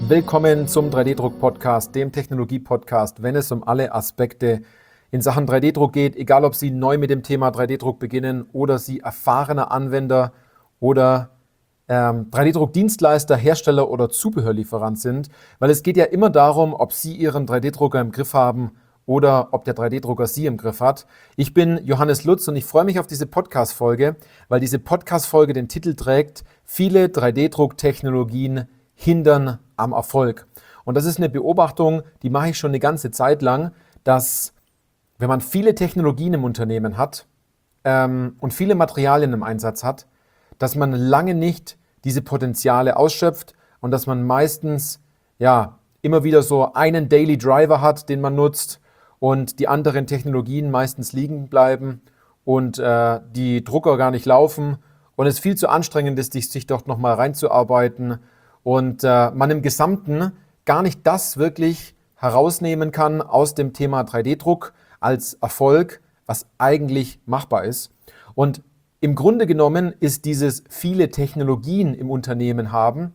Willkommen zum 3D-Druck-Podcast, dem Technologie-Podcast, wenn es um alle Aspekte in Sachen 3D-Druck geht, egal ob Sie neu mit dem Thema 3D-Druck beginnen oder Sie erfahrener Anwender oder 3D-Druck-Dienstleister, Hersteller oder Zubehörlieferant sind, weil es geht ja immer darum, ob Sie Ihren 3D-Drucker im Griff haben oder ob der 3D-Drucker Sie im Griff hat. Ich bin Johannes Lutz und ich freue mich auf diese Podcast-Folge, weil diese Podcast-Folge den Titel trägt: Viele 3D-Druck-Technologien hindern am Erfolg. Und das ist eine Beobachtung, die mache ich schon eine ganze Zeit lang, dass wenn man viele Technologien im Unternehmen hat und viele Materialien im Einsatz hat, dass man lange nicht diese Potenziale ausschöpft und dass man meistens immer wieder so einen Daily Driver hat, den man nutzt und die anderen Technologien meistens liegen bleiben und die Drucker gar nicht laufen und es viel zu anstrengend ist, sich dort nochmal reinzuarbeiten und man im Gesamten gar nicht das wirklich herausnehmen kann aus dem Thema 3D-Druck als Erfolg, was eigentlich machbar ist. Und im Grunde genommen ist dieses viele Technologien im Unternehmen haben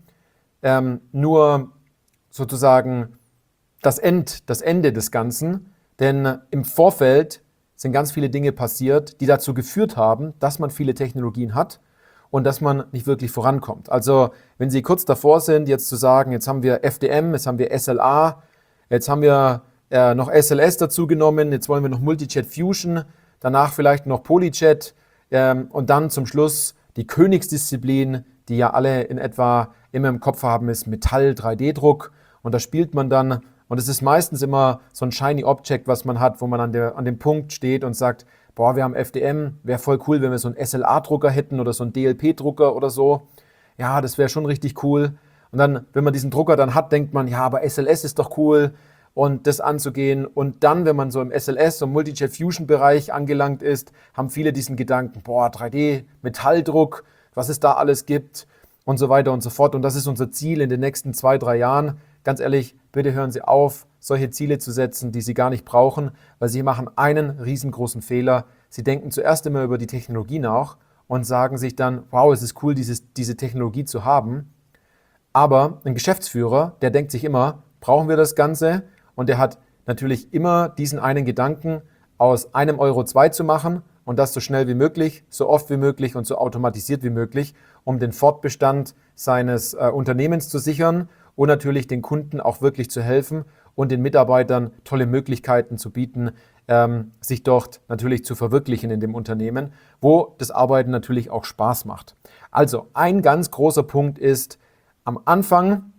nur sozusagen das Ende des Ganzen, denn im Vorfeld sind ganz viele Dinge passiert, die dazu geführt haben, dass man viele Technologien hat und dass man nicht wirklich vorankommt. Also wenn Sie kurz davor sind, jetzt zu sagen, jetzt haben wir FDM, jetzt haben wir SLA, jetzt haben wir noch SLS dazu genommen, jetzt wollen wir noch Multijet Fusion, danach vielleicht noch Polyjet und dann zum Schluss die Königsdisziplin, die ja alle in etwa immer im Kopf haben, ist Metall-3D-Druck. Und da spielt man dann, und es ist meistens immer so ein shiny Object, was man hat, wo man an dem Punkt steht und sagt, boah, wir haben FDM, wäre voll cool, wenn wir so einen SLA-Drucker hätten oder so einen DLP-Drucker oder so. Ja, das wäre schon richtig cool. Und dann, wenn man diesen Drucker dann hat, denkt man, ja, aber SLS ist doch cool und das anzugehen. Und dann, wenn man so im SLS, so im Multijet-Fusion-Bereich angelangt ist, haben viele diesen Gedanken, boah, 3D-Metalldruck, was es da alles gibt und so weiter und so fort. Und das ist unser Ziel in den nächsten 2-3 Jahren. Ganz ehrlich, bitte hören Sie auf, solche Ziele zu setzen, die Sie gar nicht brauchen, weil Sie machen einen riesengroßen Fehler. Sie denken zuerst immer über die Technologie nach und sagen sich dann, wow, es ist cool, diese Technologie zu haben. Aber ein Geschäftsführer, der denkt sich immer, brauchen wir das Ganze? Und der hat natürlich immer diesen einen Gedanken, aus einem Euro 2 zu machen und das so schnell wie möglich, so oft wie möglich und so automatisiert wie möglich, um den Fortbestand seines Unternehmens zu sichern und natürlich den Kunden auch wirklich zu helfen und den Mitarbeitern tolle Möglichkeiten zu bieten, sich dort natürlich zu verwirklichen in dem Unternehmen, wo das Arbeiten natürlich auch Spaß macht. Also ein ganz großer Punkt ist, am Anfang,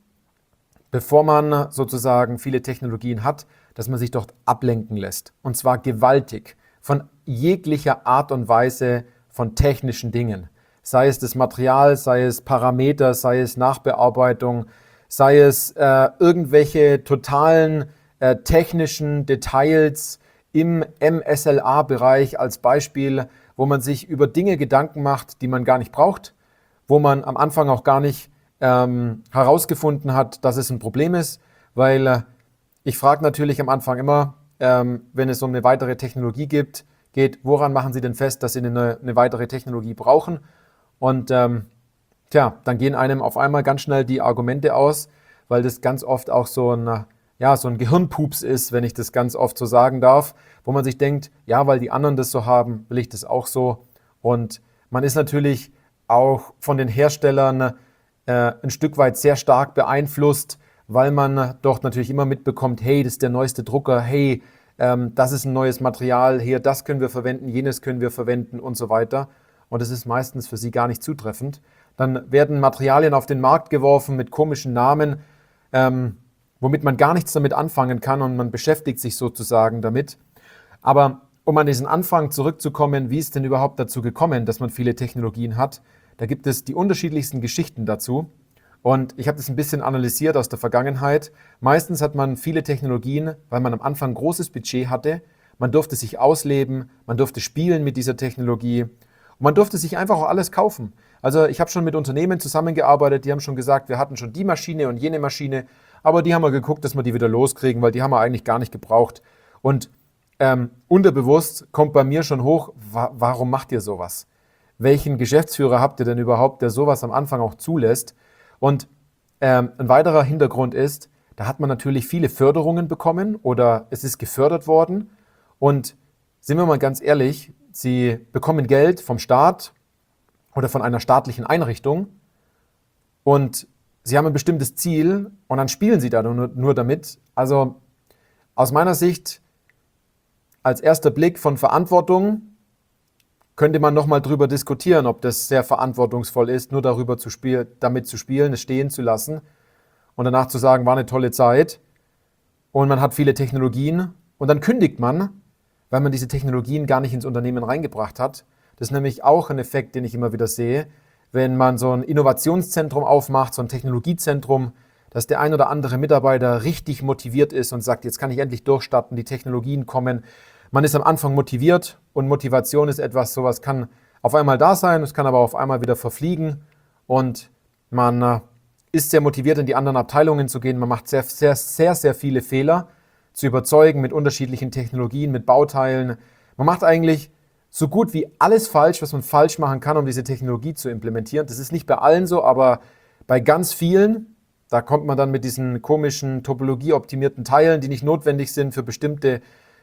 bevor man sozusagen viele Technologien hat, dass man sich dort ablenken lässt. Und zwar gewaltig von jeglicher Art und Weise von technischen Dingen. Sei es das Material, sei es Parameter, sei es Nachbearbeitung, sei es irgendwelche totalen technischen Details im MSLA-Bereich als Beispiel, wo man sich über Dinge Gedanken macht, die man gar nicht braucht, wo man am Anfang auch gar nicht herausgefunden hat, dass es ein Problem ist, weil ich frage natürlich am Anfang immer, wenn es um eine weitere Technologie geht, woran machen Sie denn fest, dass Sie eine weitere Technologie brauchen? Und dann gehen einem auf einmal ganz schnell die Argumente aus, weil das ganz oft auch so ein Gehirnpups ist, wenn ich das ganz oft so sagen darf, wo man sich denkt, ja, weil die anderen das so haben, will ich das auch so. Und man ist natürlich auch von den Herstellern ein Stück weit sehr stark beeinflusst, weil man dort natürlich immer mitbekommt, hey, das ist der neueste Drucker, hey, das ist ein neues Material, hier, das können wir verwenden, jenes können wir verwenden und so weiter. Und das ist meistens für Sie gar nicht zutreffend. Dann werden Materialien auf den Markt geworfen mit komischen Namen, womit man gar nichts damit anfangen kann und man beschäftigt sich sozusagen damit. Aber um an diesen Anfang zurückzukommen, wie ist denn überhaupt dazu gekommen, dass man viele Technologien hat? Da gibt es die unterschiedlichsten Geschichten dazu. Und ich habe das ein bisschen analysiert aus der Vergangenheit. Meistens hat man viele Technologien, weil man am Anfang ein großes Budget hatte. Man durfte sich ausleben, man durfte spielen mit dieser Technologie und man durfte sich einfach auch alles kaufen. Also ich habe schon mit Unternehmen zusammengearbeitet, die haben schon gesagt, wir hatten schon die Maschine und jene Maschine, aber die haben wir geguckt, dass wir die wieder loskriegen, weil die haben wir eigentlich gar nicht gebraucht. Und unterbewusst kommt bei mir schon hoch, warum macht ihr sowas? Welchen Geschäftsführer habt ihr denn überhaupt, der sowas am Anfang auch zulässt? Und Ein weiterer Hintergrund ist, da hat man natürlich viele Förderungen bekommen oder es ist gefördert worden. Und sind wir mal ganz ehrlich, Sie bekommen Geld vom Staat oder von einer staatlichen Einrichtung und Sie haben ein bestimmtes Ziel und dann spielen Sie da nur damit. Also aus meiner Sicht, als erster Blick von Verantwortung, könnte man nochmal drüber diskutieren, ob das sehr verantwortungsvoll ist, nur damit zu spielen, es stehen zu lassen und danach zu sagen, war eine tolle Zeit und man hat viele Technologien und dann kündigt man, weil man diese Technologien gar nicht ins Unternehmen reingebracht hat. Das ist nämlich auch ein Effekt, den ich immer wieder sehe, wenn man so ein Innovationszentrum aufmacht, so ein Technologiezentrum, dass der ein oder andere Mitarbeiter richtig motiviert ist und sagt, jetzt kann ich endlich durchstarten, die Technologien kommen. Man ist am Anfang motiviert und Motivation ist etwas, sowas kann auf einmal da sein, es kann aber auf einmal wieder verfliegen und man ist sehr motiviert, in die anderen Abteilungen zu gehen. Man macht sehr, sehr, sehr, sehr viele Fehler zu überzeugen mit unterschiedlichen Technologien, mit Bauteilen. Man macht eigentlich so gut wie alles falsch, was man falsch machen kann, um diese Technologie zu implementieren. Das ist nicht bei allen so, aber bei ganz vielen, da kommt man dann mit diesen komischen topologieoptimierten Teilen, die nicht notwendig sind für bestimmte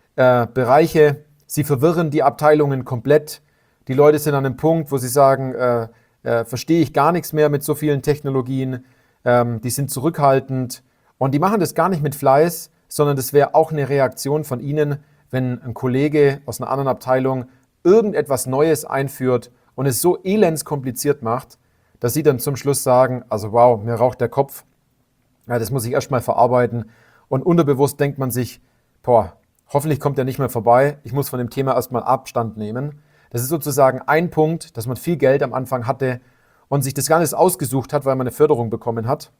Bereiche. Sie verwirren die Abteilungen komplett. Die Leute sind an einem Punkt, wo sie sagen, verstehe ich gar nichts mehr mit so vielen Technologien. Die sind zurückhaltend und die machen das gar nicht mit Fleiß, sondern das wäre auch eine Reaktion von ihnen, wenn ein Kollege aus einer anderen Abteilung irgendetwas Neues einführt und es so elends kompliziert macht, dass sie dann zum Schluss sagen, also wow, mir raucht der Kopf, ja, das muss ich erstmal verarbeiten und unterbewusst denkt man sich, boah, hoffentlich kommt er nicht mehr vorbei, ich muss von dem Thema erstmal Abstand nehmen. Das ist sozusagen ein Punkt, dass man viel Geld am Anfang hatte und sich das gar nicht ausgesucht hat, weil man eine Förderung bekommen hat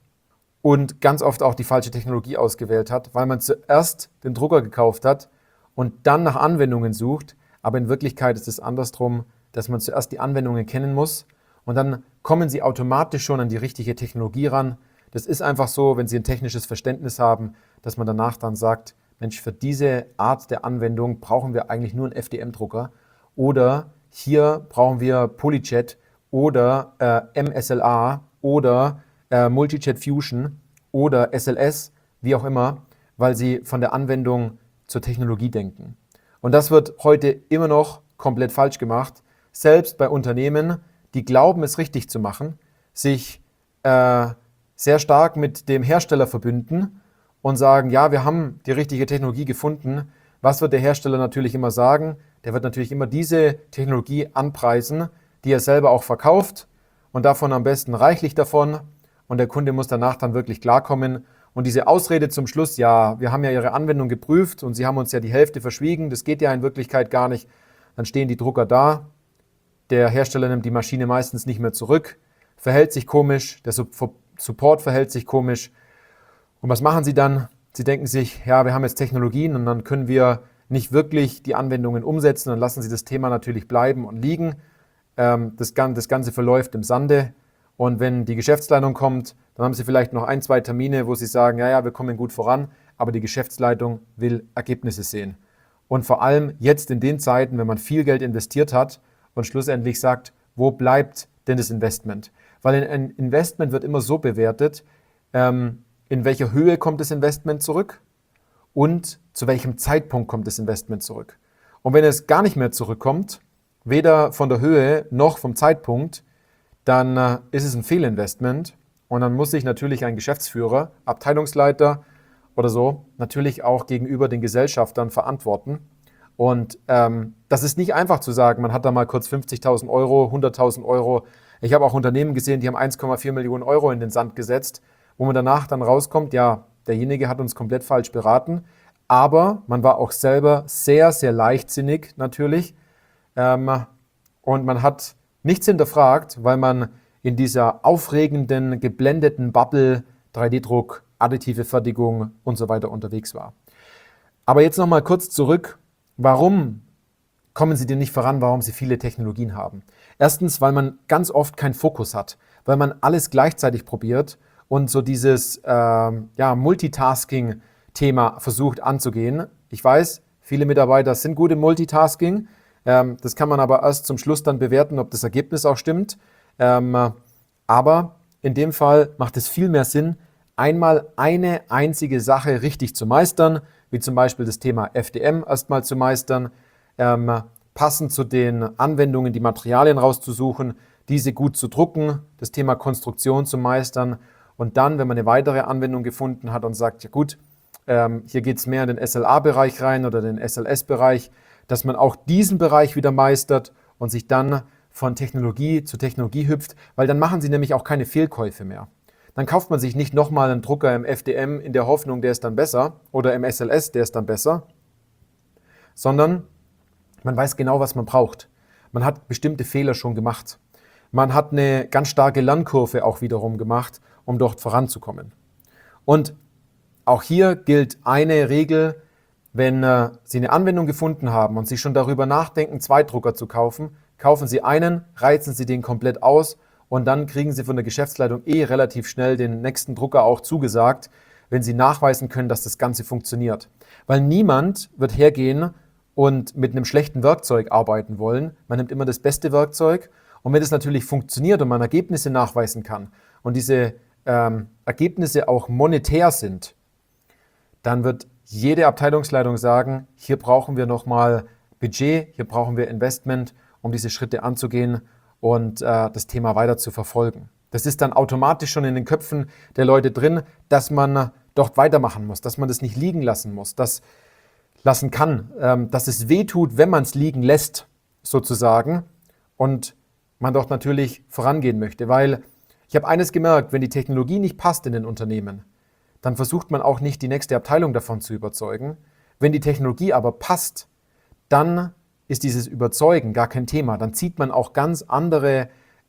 und ganz oft auch die falsche Technologie ausgewählt hat, weil man zuerst den Drucker gekauft hat und dann nach Anwendungen sucht. Aber in Wirklichkeit ist es andersrum, dass man zuerst die Anwendungen kennen muss und dann kommen sie automatisch schon an die richtige Technologie ran. Das ist einfach so, wenn Sie ein technisches Verständnis haben, dass man danach dann sagt, Mensch, für diese Art der Anwendung brauchen wir eigentlich nur einen FDM-Drucker oder hier brauchen wir PolyJet oder MSLA oder Multijet Fusion oder SLS, wie auch immer, weil sie von der Anwendung zur Technologie denken. Und das wird heute immer noch komplett falsch gemacht, selbst bei Unternehmen, die glauben, es richtig zu machen, sich sehr stark mit dem Hersteller verbünden und sagen, ja, wir haben die richtige Technologie gefunden. Was wird der Hersteller natürlich immer sagen? Der wird natürlich immer diese Technologie anpreisen, die er selber auch verkauft und davon am besten reichlich davon. Und der Kunde muss danach dann wirklich klarkommen. Und diese Ausrede zum Schluss, ja, wir haben ja Ihre Anwendung geprüft und Sie haben uns ja die Hälfte verschwiegen, das geht ja in Wirklichkeit gar nicht. Dann stehen die Drucker da, der Hersteller nimmt die Maschine meistens nicht mehr zurück, verhält sich komisch, der Support verhält sich komisch. Und was machen Sie dann? Sie denken sich, ja, wir haben jetzt Technologien und dann können wir nicht wirklich die Anwendungen umsetzen. Dann lassen Sie das Thema natürlich bleiben und liegen. Das Ganze verläuft im Sande. Und wenn die Geschäftsleitung kommt, dann haben Sie vielleicht noch 1, 2 Termine, wo Sie sagen, ja, wir kommen gut voran, aber die Geschäftsleitung will Ergebnisse sehen. Und vor allem jetzt in den Zeiten, wenn man viel Geld investiert hat und schlussendlich sagt, wo bleibt denn das Investment? Weil ein Investment wird immer so bewertet, in welcher Höhe kommt das Investment zurück und zu welchem Zeitpunkt kommt das Investment zurück. Und wenn es gar nicht mehr zurückkommt, weder von der Höhe noch vom Zeitpunkt, dann ist es ein Fehlinvestment und dann muss sich natürlich ein Geschäftsführer, Abteilungsleiter oder so natürlich auch gegenüber den Gesellschaftern verantworten. Und das ist nicht einfach zu sagen, man hat da mal kurz 50.000 Euro, 100.000 Euro. Ich habe auch Unternehmen gesehen, die haben 1,4 Millionen Euro in den Sand gesetzt, wo man danach dann rauskommt, ja, derjenige hat uns komplett falsch beraten, aber man war auch selber sehr, sehr leichtsinnig natürlich und man hat nichts hinterfragt, weil man in dieser aufregenden, geblendeten Bubble, 3D-Druck, additive Fertigung und so weiter unterwegs war. Aber jetzt nochmal kurz zurück, warum kommen Sie denn nicht voran, warum Sie viele Technologien haben? Erstens, weil man ganz oft keinen Fokus hat, weil man alles gleichzeitig probiert und so dieses Multitasking-Thema versucht anzugehen. Ich weiß, viele Mitarbeiter sind gut im Multitasking, das kann man aber erst zum Schluss dann bewerten, ob das Ergebnis auch stimmt. Aber in dem Fall macht es viel mehr Sinn, einmal eine einzige Sache richtig zu meistern, wie zum Beispiel das Thema FDM erstmal zu meistern, passend zu den Anwendungen die Materialien rauszusuchen, diese gut zu drucken, das Thema Konstruktion zu meistern und dann, wenn man eine weitere Anwendung gefunden hat und sagt, ja gut, hier geht es mehr in den SLA-Bereich rein oder den SLS-Bereich, dass man auch diesen Bereich wieder meistert und sich dann von Technologie zu Technologie hüpft, weil dann machen Sie nämlich auch keine Fehlkäufe mehr. Dann kauft man sich nicht nochmal einen Drucker im FDM in der Hoffnung, der ist dann besser, oder im SLS, der ist dann besser, sondern man weiß genau, was man braucht. Man hat bestimmte Fehler schon gemacht. Man hat eine ganz starke Lernkurve auch wiederum gemacht, um dort voranzukommen. Und auch hier gilt eine Regel: Wenn Sie eine Anwendung gefunden haben und Sie schon darüber nachdenken, 2 Drucker zu kaufen, kaufen Sie einen, reizen Sie den komplett aus und dann kriegen Sie von der Geschäftsleitung relativ schnell den nächsten Drucker auch zugesagt, wenn Sie nachweisen können, dass das Ganze funktioniert. Weil niemand wird hergehen und mit einem schlechten Werkzeug arbeiten wollen. Man nimmt immer das beste Werkzeug und wenn es natürlich funktioniert und man Ergebnisse nachweisen kann und diese Ergebnisse auch monetär sind, dann wird jede Abteilungsleitung sagen, hier brauchen wir nochmal Budget, hier brauchen wir Investment, um diese Schritte anzugehen und das Thema weiter zu verfolgen. Das ist dann automatisch schon in den Köpfen der Leute drin, dass man dort weitermachen muss, dass man das nicht liegen lassen muss, lassen kann, dass es wehtut, wenn man es liegen lässt, sozusagen, und man dort natürlich vorangehen möchte. Weil ich habe eines gemerkt, wenn die Technologie nicht passt in den Unternehmen, dann versucht man auch nicht, die nächste Abteilung davon zu überzeugen. Wenn die Technologie aber passt, dann ist dieses Überzeugen gar kein Thema. Dann zieht man auch ganz andere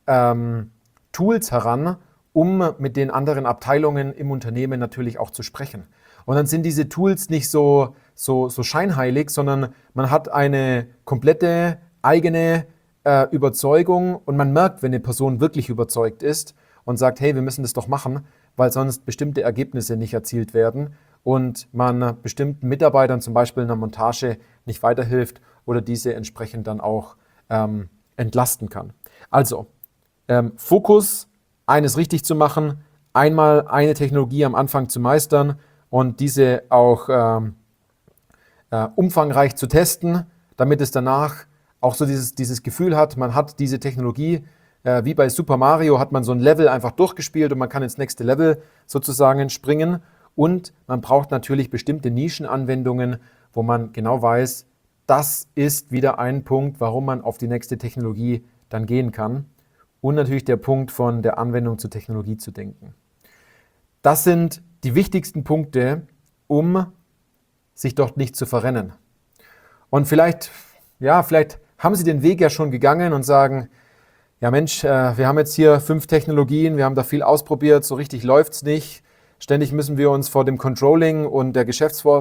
Tools heran, um mit den anderen Abteilungen im Unternehmen natürlich auch zu sprechen. Und dann sind diese Tools nicht so scheinheilig, sondern man hat eine komplette eigene Überzeugung und man merkt, wenn eine Person wirklich überzeugt ist und sagt, hey, wir müssen das doch machen, weil sonst bestimmte Ergebnisse nicht erzielt werden und man bestimmten Mitarbeitern zum Beispiel in der Montage nicht weiterhilft oder diese entsprechend dann auch entlasten kann. Also, Fokus, eines richtig zu machen, einmal eine Technologie am Anfang zu meistern und diese auch umfangreich zu testen, damit es danach auch so dieses Gefühl hat, man hat diese Technologie, wie bei Super Mario hat man so ein Level einfach durchgespielt und man kann ins nächste Level sozusagen springen. Und man braucht natürlich bestimmte Nischenanwendungen, wo man genau weiß, das ist wieder ein Punkt, warum man auf die nächste Technologie dann gehen kann. Und natürlich der Punkt, von der Anwendung zur Technologie zu denken. Das sind die wichtigsten Punkte, um sich dort nicht zu verrennen. Und vielleicht haben Sie den Weg ja schon gegangen und sagen, ja Mensch, wir haben jetzt hier 5 Technologien, wir haben da viel ausprobiert, so richtig läuft es nicht. Ständig müssen wir uns vor dem Controlling und der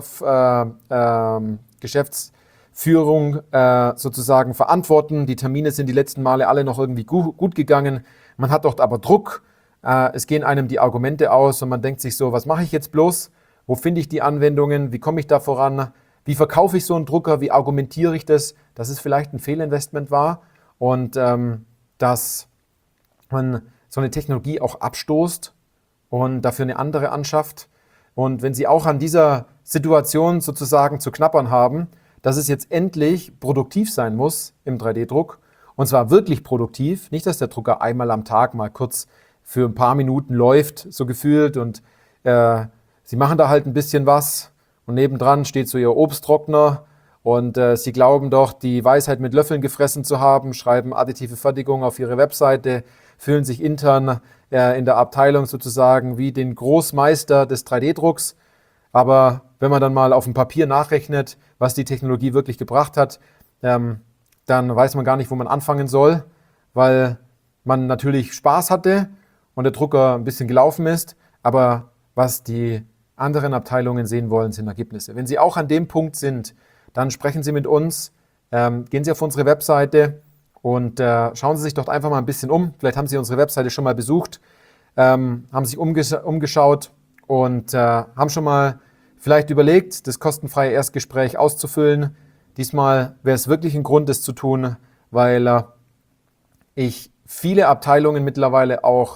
Geschäftsführung sozusagen verantworten. Die Termine sind die letzten Male alle noch irgendwie gut gegangen. Man hat dort aber Druck, es gehen einem die Argumente aus und man denkt sich so, was mache ich jetzt bloß? Wo finde ich die Anwendungen? Wie komme ich da voran? Wie verkaufe ich so einen Drucker? Wie argumentiere ich das? Dass es vielleicht ein Fehlinvestment war und dass man so eine Technologie auch abstoßt und dafür eine andere anschafft. Und wenn Sie auch an dieser Situation sozusagen zu knabbern haben, dass es jetzt endlich produktiv sein muss im 3D-Druck, und zwar wirklich produktiv, nicht, dass der Drucker einmal am Tag mal kurz für ein paar Minuten läuft, so gefühlt, und Sie machen da halt ein bisschen was und nebendran steht so Ihr Obsttrockner und Sie glauben doch, die Weisheit mit Löffeln gefressen zu haben, schreiben additive Fertigung auf Ihre Webseite, fühlen sich intern in der Abteilung sozusagen wie den Großmeister des 3D-Drucks. Aber wenn man dann mal auf dem Papier nachrechnet, was die Technologie wirklich gebracht hat, dann weiß man gar nicht, wo man anfangen soll, weil man natürlich Spaß hatte und der Drucker ein bisschen gelaufen ist, aber was die anderen Abteilungen sehen wollen, sind Ergebnisse. Wenn Sie auch an dem Punkt sind, dann sprechen Sie mit uns, gehen Sie auf unsere Webseite und schauen Sie sich dort einfach mal ein bisschen um. Vielleicht haben Sie unsere Webseite schon mal besucht, haben sich umgeschaut und haben schon mal vielleicht überlegt, das kostenfreie Erstgespräch auszufüllen. Diesmal wäre es wirklich ein Grund, das zu tun, weil ich viele Abteilungen mittlerweile auch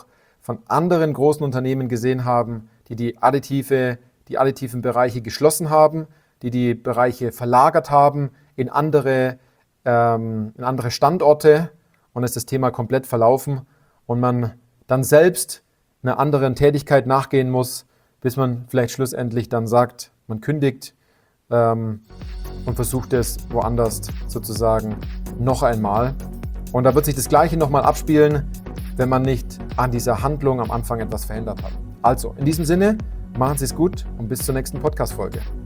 von anderen großen Unternehmen gesehen haben, die additiven Bereiche geschlossen haben, die Bereiche verlagert haben in andere Standorte, und ist das Thema komplett verlaufen und man dann selbst einer anderen Tätigkeit nachgehen muss, bis man vielleicht schlussendlich dann sagt, man kündigt und versucht es woanders sozusagen noch einmal. Und da wird sich das Gleiche nochmal abspielen, wenn man nicht an dieser Handlung am Anfang etwas verändert hat. Also, in diesem Sinne, machen Sie es gut und bis zur nächsten Podcast-Folge.